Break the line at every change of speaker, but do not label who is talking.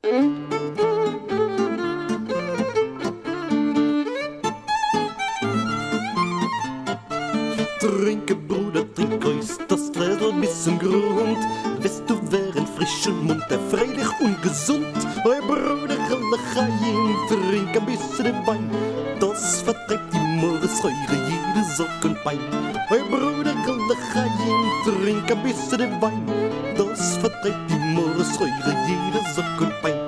Trinke, Bruder, trink euch das Gläsel bis zum Grund. Wirst du wären frisch und munter, freilich und gesund. Hey Bruder, Chaim, trink ein bisschen Wein. Das vertreibt die Moressäure, jede Sorg und Pein. Hey Bruder, Chaim, trink ein bisschen Wein. Das vertreibt die Moressäure, jede Sorg und Pein.